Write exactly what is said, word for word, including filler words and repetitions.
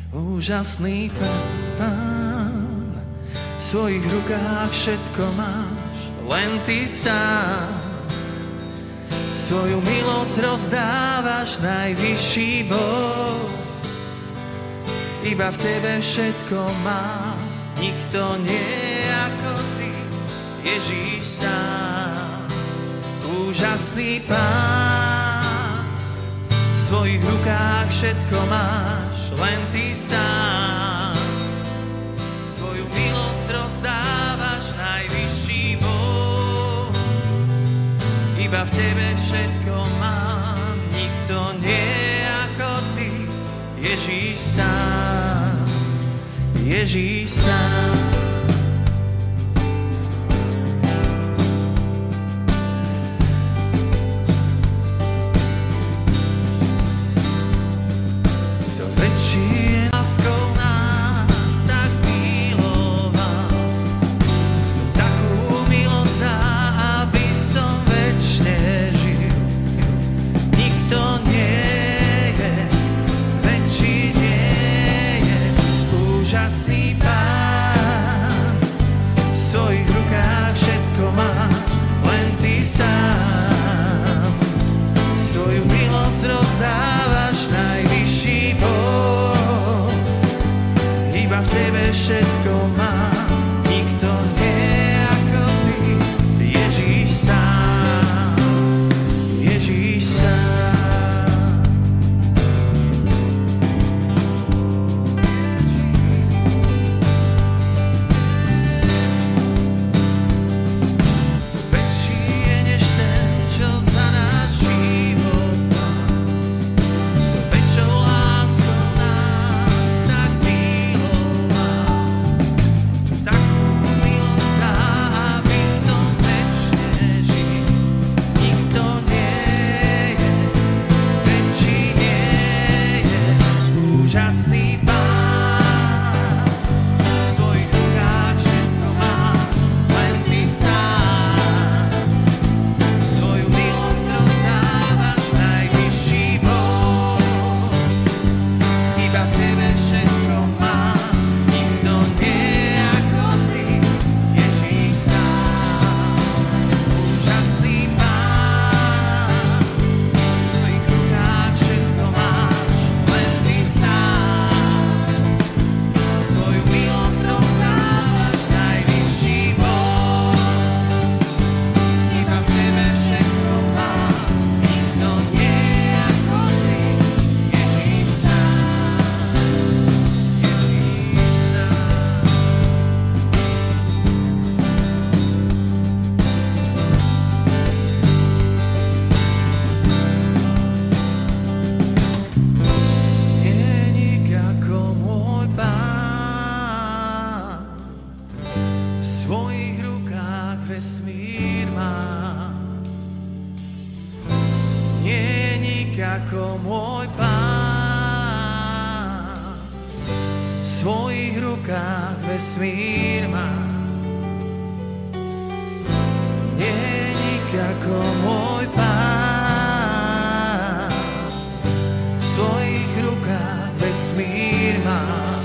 Úžasný Pán, v svojich rukách všetko máš, len Ty sám. Svoju milosť rozdávaš, najvyšší Boh. Iba v Tebe všetko mám, nikto nie ako Ty, Ježíš sám. Úžasný Pán, v svojich rukách všetko máš, len Ty sám. Svoju milosť rozdávaš, najvyšší Boh. Iba v Tebe všetko mám, nikto nie ako Ty, Ježíš sám, Ježíš sám. To väčší je láskou nás tak miloval, takú milosť dá, aby som večne žil. Nikto nie je väčší, nie je úžasný Pán. V svojich rukách všetko máš, len Ty sám. Svoju milosť rozdávaš, najvyšší Boh. Iba v Tebe všetko mám, nikto nie ako Ty, Ježíš sám, Ježíš sám. Väčší je než ten, čo za náš život dal. To väčšou láskou nás tak miloval. Takú milosť dá, aby som večne žil. Nikto nie je väčší, nie je úžasný Pán. V svojich rukách všetko máš, len Ty sám. Svoju milosť rozdávaš, najvyšší Boh. Iba v Tebe všetko mám, nikto nie ako Ty, Ježíš sám. Úžasný Pán, v tvojich rukách všetko máš, len Ty sám. Svoju milosť rozdávaš, najvyšší Boh. Iba v Tebe všetko mám, nikto nie ako Ty, Ježíš sám, Ježíš sám. Nie nik ako môj Pán, v svojich rukách vesmír má. Nie nik ako môj Pán, v svojich rukách vesmír má. Nie nik ako môj Pán, v svojich rukách vesmír má.